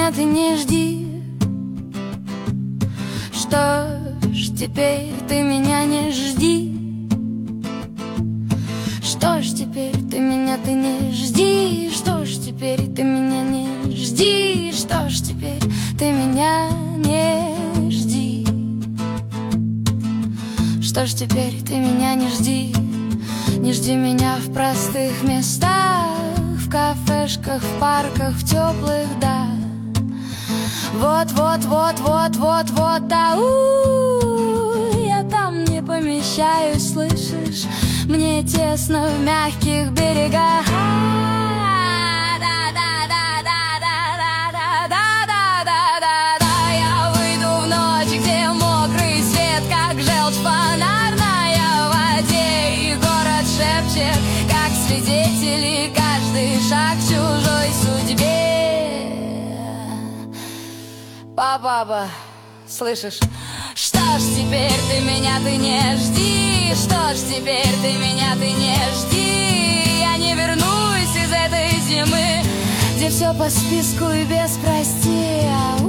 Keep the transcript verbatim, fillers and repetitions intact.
меня ты не жди. Что ж, теперь ты меня не жди. Что ж, теперь ты меня ты не жди. Что ж, теперь ты меня не жди. Что ж, теперь ты меня не жди. Что ж, теперь ты меня не жди. Не жди меня в простых местах, в кафешках, в парках, в теплых, да. Вот, вот, вот, вот, вот, вот, да, у, я там не помещаюсь, слышишь? Мне тесно в мягких берегах. Как свидетели, каждый шаг в чужой судьбе. Папа, слышишь? Что ж, теперь ты меня ты не жди. Что ж, теперь ты меня ты не жди. Я не вернусь из этой зимы, где все по списку и без прости.